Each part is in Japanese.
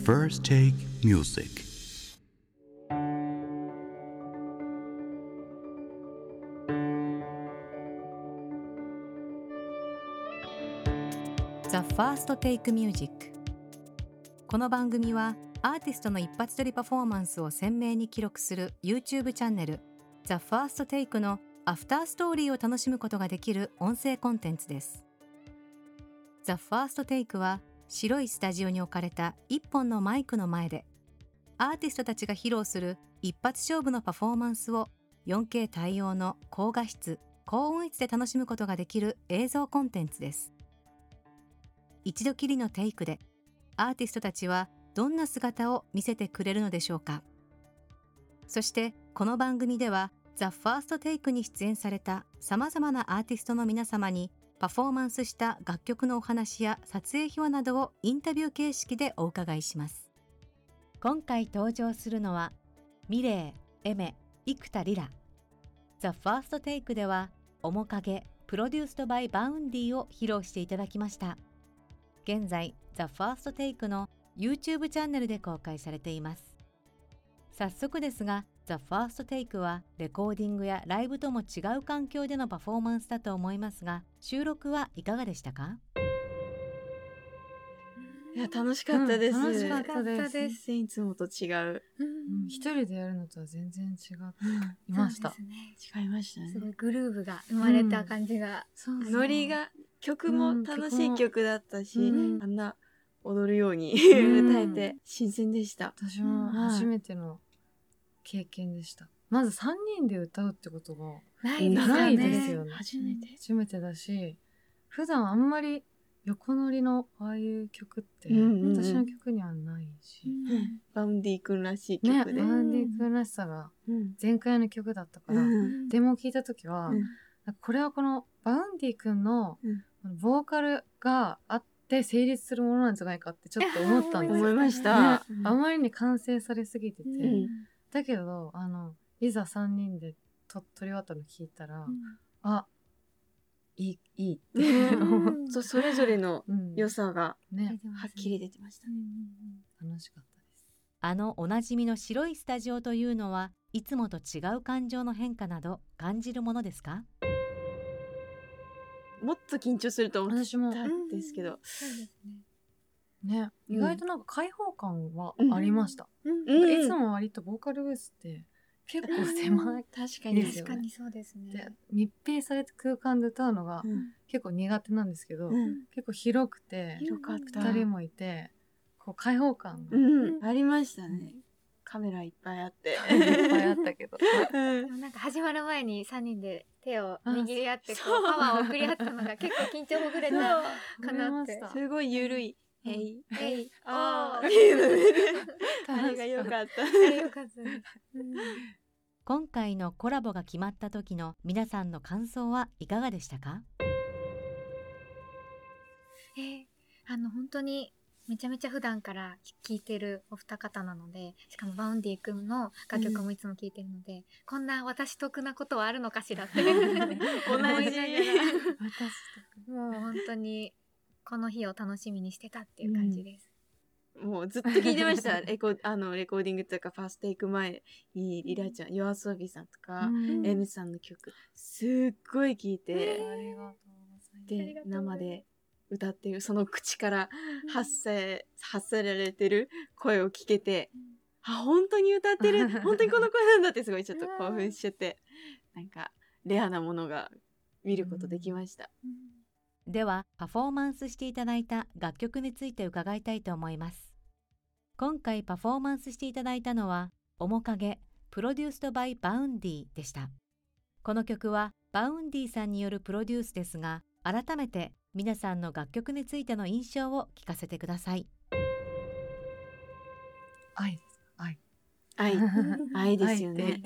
First Take Music. The First Take Music。 この番組はアーティストの一発撮りパフォーマンスを鮮明に記録する YouTube チャンネル The First Take のアフターストーリーを楽しむことができる音声コンテンツです。 The First Take は白いスタジオに置かれた一本のマイクの前でアーティストたちが披露する一発勝負のパフォーマンスを 4K 対応の高画質・高音質で楽しむことができる映像コンテンツです。一度きりのテイクでアーティストたちはどんな姿を見せてくれるのでしょうか。そしてこの番組では The First Take に出演されたさまざまなアーティストの皆様にパフォーマンスした楽曲のお話や撮影秘話などをインタビュー形式でお伺いします。今回登場するのはミレイ、エメ、生田リラ。 The First Take では面影プロデュースドバイバウンディを披露していただきました。現在 The First Take の YouTube チャンネルで公開されています。早速ですが The First Take はレコーディングやライブとも違う環境でのパフォーマンスだと思いますが、収録はいかがでしたか？ いや楽しかったです。 楽しかったです。 全然いつもと違う。 一人でやるのとは全然違いました。 そうです違いましたね。すごね。 いグルーヴが生まれた感じが、 ノリが曲も楽しい曲だったし、あんな踊るように歌えて新鮮でした。 私も初めての経験でした。まず3人で歌うってことがないですよね。初めてだし、普段あんまり横乗りのああいう曲って私の曲にはないし、 バウンディ君らしい曲で、 バウンディ君らしさが前回の曲だったから、デモを聴いた時は、これはこのバウンディ君のボーカルがあって成立するものなんじゃないかってちょっと思ったんですよ。 思いました。 あまりに完成されすぎてて、だけどいざ3人で撮り終わったの聞いたら、あ、いいってそれぞれの良さがはっきり出てましたね。 楽しかったです。 おなじみの白いスタジオというのはいつもと違う感情の変化など感じるものですか？ もっと緊張すると思ったんですけど、 意外となんか開放感はありました。いつも割とボーカルブースって結構狭いですよね。 確かにそうですね。 で密閉された空間で歌うのが結構苦手なんですけど、結構広くて2人もいてこう開放感が、 ありましたね。カメラいっぱいあっていっぱいあったけどなんか始まる前に3人で手を握り合ってこうパワーを送り合ったのが結構緊張ほぐれたかなって。 すごいゆるいえいあれが良かった。 今回のコラボが決まった時の皆さんの感想はいかがでしたか？ 本当にめちゃめちゃ普段から聴いてるお二方なので、しかもバウンディ君の楽曲もいつも聴いてるので、こんな私得なことはあるのかしらって思いながらもう本当にこの日を楽しみにしてたっていう感じです。 もうずっと聞いてましたレコーディングというかファーストテイク前にリラちゃん、YOASOBIさんとかMさんの曲すっごい聴いて、で生で歌ってるその口から発せられてる声を聞けて、本当に歌ってる本当にこの声なんだってすごいちょっと興奮しちゃって、なんかレアなものが見ることできました。 ではパフォーマンスしていただいた楽曲について伺いたいと思います。今回パフォーマンスしていただいたのは面影プロデュースドバイバウンディでした。この曲はバウンディさんによるプロデュースですが、改めて皆さんの楽曲についての印象を聞かせてください。 愛ですか？ 愛ですよね。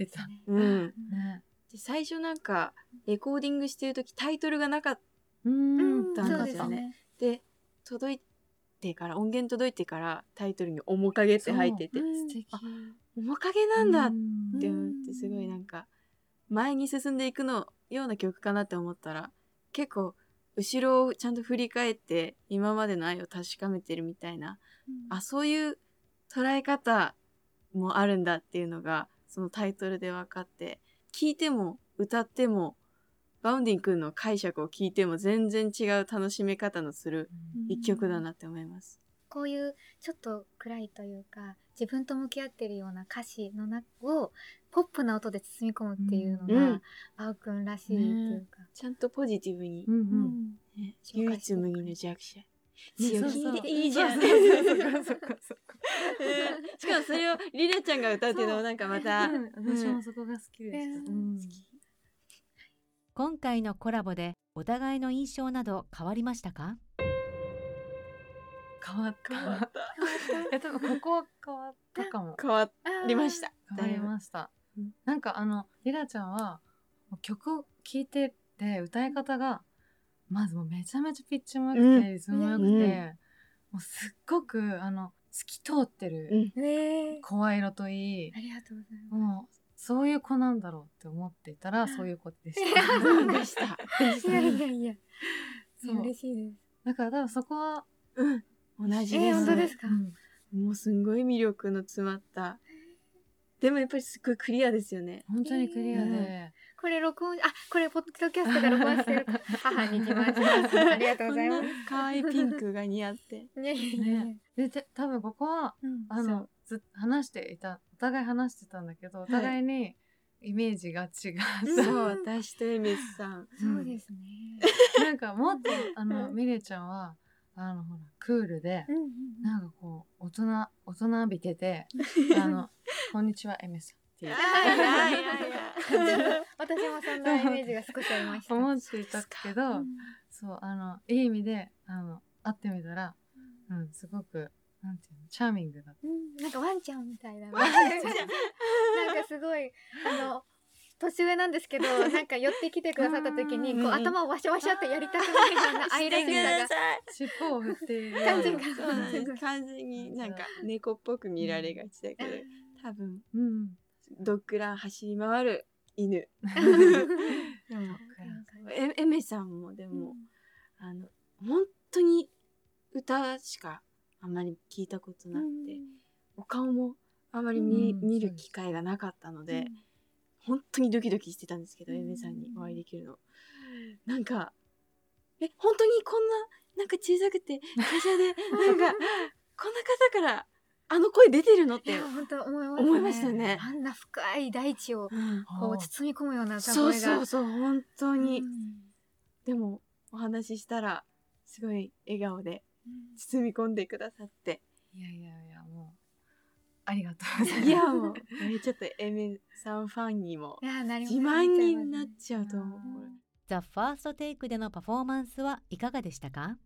最初なんかレコーディングしてる時タイトルがなかったんですよね。で音源届いてからタイトルに面影って入ってて、面影なんだって思って、すごいなんか前に進んでいくのような曲かなって思ったら、結構後ろをちゃんと振り返って今までの愛を確かめてるみたいな、そういう捉え方もあるんだっていうのがそのタイトルで分かって、聴いても歌ってもバウンディ君の解釈を聞いても全然違う楽しめ方のする一曲だなって思います。 こういうちょっと暗いというか自分と向き合ってるような歌詞の中をポップな音で包み込むっていうのが、あおくんらしいっていうか、 ちゃんとポジティブに、唯一無二の弱者、強気でいいじゃん。しかもそれをリラちゃんが歌うっていうのもなんかまた、 私もそこが好きでした。 今回のコラボでお互いの印象など変わりましたか？ 変わった。多分ここは変わったかも。 変わりました。 変わりました。なんかリラちゃんは曲を聴いてて歌い方がまずもうめちゃめちゃピッチも良くてリズムも良くて、もうすっごく透き通ってる、声色といい、 ありがとうございます。 もうそういう子なんだろうって思っていたらそういう子でした。 でした。いや嬉しいです。 だから多分そこは同じです。 本当ですか？ もうすんごい魅力の詰まった。でもやっぱりすごいクリアですよね。 本当にクリアで。 これこれポッドキャストで録音してる母に自慢します。ありがとうございます。 可愛いピンクが似合って。 で多分ここは話していた、お互い話してたんだけど、お互いにイメージが違う。 そう、私とエメスさん。 そうですね。 なんかもっとミレちゃんはほらクールで、なんかこう大人びててこんにちはエメさんっていう。 私もそんなイメージが少しありました。 思っていたけど、そういい意味で会ってみたら、すごくなんていうの、チャーミングだった。 なんかワンちゃんみたいな。なんかすごい年上なんですけど、なんか寄ってきてくださった時にこう頭をワシャワシャってやりたくなるような愛らしさが、 尻尾を振っている完全になんか猫っぽく見られがちだけど、多分ドッグラン走り回る犬。でもエメさんもでも本当に歌しかあんまり聞いたことなくて、お顔もあまり見る機会がなかったので、本当にドキドキしてたんですけど、エメさんにお会いできるの。なんか、本当にこんな、なんか小さくて、華奢で、なんか、こんな方からあの声出てるのって、 本当思いましたね。 あんな深い大地をこう包み込むような歌声が。 そう、本当に。でも、お話ししたら、すごい笑顔で包み込んでくださって。 いや、もう。ありがとうございます。 いやもうちょっとエメさんファンにも自慢になっちゃうと思う。 ザ・ファーストテイクでのパフォーマンスはいかがでしたか？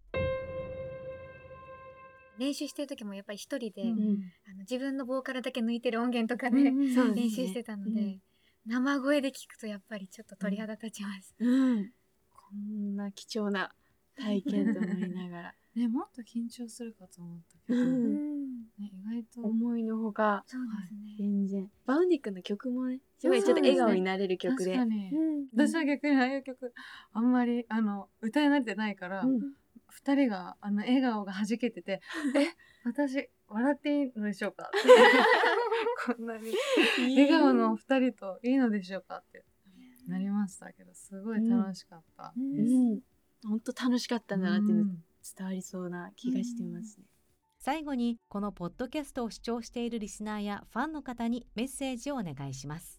練習してる時もやっぱり一人で、自分のボーカルだけ抜いてる音源とかで練習してたので、生声で聞くとやっぱりちょっと鳥肌立ちます。 こんな貴重な体験と思いながら。 もっと緊張するかと思ったけど、意外と思いのほか、全然バウンディ君の曲もね、すごいちょっとそうですね笑顔になれる曲で、 確かに、私は逆にああいう曲あんまり歌い慣れてないから、2人が笑顔がはじけてて私笑っていいのでしょうかってこんなに笑顔の2人といいのでしょうかってなりましたけど、すごい楽しかったです。 本当楽しかったんだなっていうの伝わりそうな気がしてますね。 最後にこのポッドキャストを視聴しているリスナーやファンの方にメッセージをお願いします。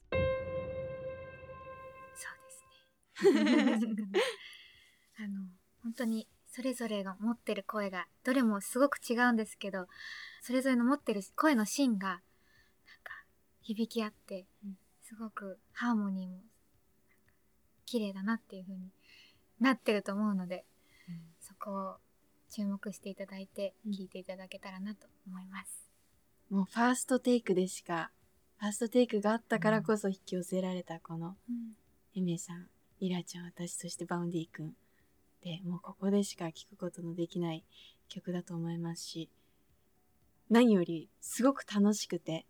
そうですね。本当にそれぞれが持ってる声がどれもすごく違うんですけど、それぞれの持ってる声の芯がなんか響き合って、すごくハーモニーも綺麗だなっていう風になってると思うので、そこを注目していただいて聴いていただけたらなと思います。 もうファーストテイクがあったからこそ引き寄せられたこのエメさん、イラちゃん、私、そしてバウンディ君で、もうここでしか聴くことのできない曲だと思いますし、何よりすごく楽しくて、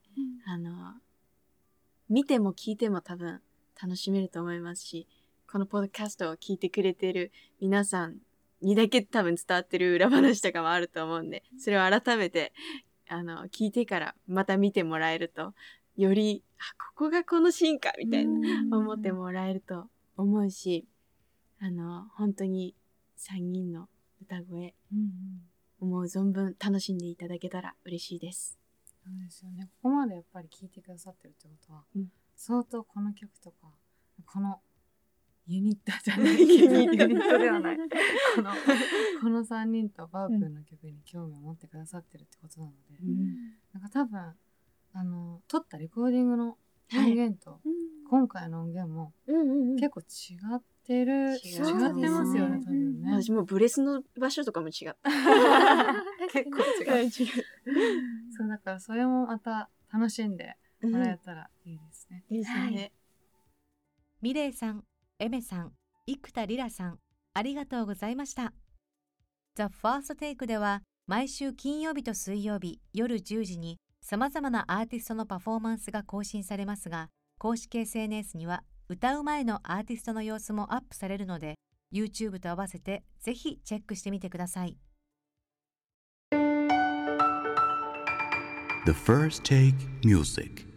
見ても聴いても多分楽しめると思いますし、このポッドキャストを聞いてくれてる皆さんにだけ多分伝わってる裏話とかもあると思うんで、それを改めて聞いてからまた見てもらえると、よりここがこのシーンかみたいな思ってもらえると思うし、本当に3人の歌声、思う存分楽しんでいただけたら嬉しいです。 そうですよね。ここまでやっぱり聴いてくださってるってことは、相当この曲とかこのユニットじゃないユニットではないこの3人とバウ君の曲に興味を持ってくださってるってことなので、なんか多分撮ったレコーディングの音源と、今回の音源も結構違ってますよね、多分ね。 私もブレスの場所とかも違った。 結構違う。そうだからそれもまた楽しんでもらえたらいいですね。 いいですね。 ミレイさん、エメさん、生田リラさん、ありがとうございました。The First Take では毎週金曜日と水曜日夜10時に様々なアーティストのパフォーマンスが更新されますが、公式 SNS には歌う前のアーティストの様子もアップされるので、YouTube と合わせてぜひチェックしてみてください。 The First Take Music